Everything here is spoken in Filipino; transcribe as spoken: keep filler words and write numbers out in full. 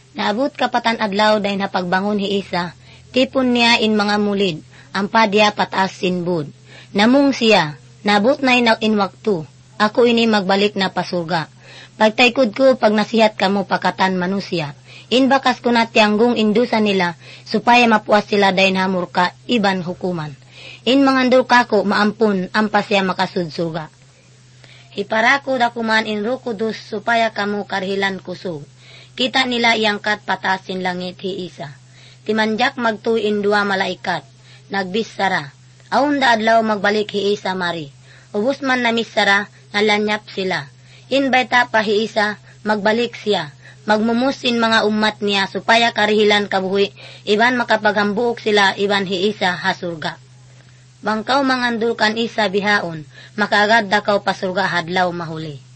Naabot kapatan adlaw dahin hapagbangon hi Isa, tipon niya in mga mulid, ang padya patas sinbud. Namung siya, nabot na in inwaktu, ako ini magbalik na pasurga. Pagtaykod ko pag nasihat kamo pakatan manusya, inbakas ko na tiyanggong indusa nila, supaya mapuas sila dahin hamur ka iban hukuman. In mangandol kako maampun ang pasya makasudsurga. Hiparako dakuman in rukudus supaya kamo karhilan kusog. Kita nila iangkat patasin langit hi Isa. Timanjak magtuin dua malaikat, nagbisara. Aun da adlaw magbalik hi Isa mari. Ubus man na misara, nalanyap sila. Inbayta pa hi Isa, magbalik siya. Magmumusin mga umat niya supaya karihilan kabuhi, iban makapaghambuok sila, iban hi Isa hasurga. Bangkaw mangandul kan Isa bihaon, makaagad dakaw pasurga hadlaw mahuli.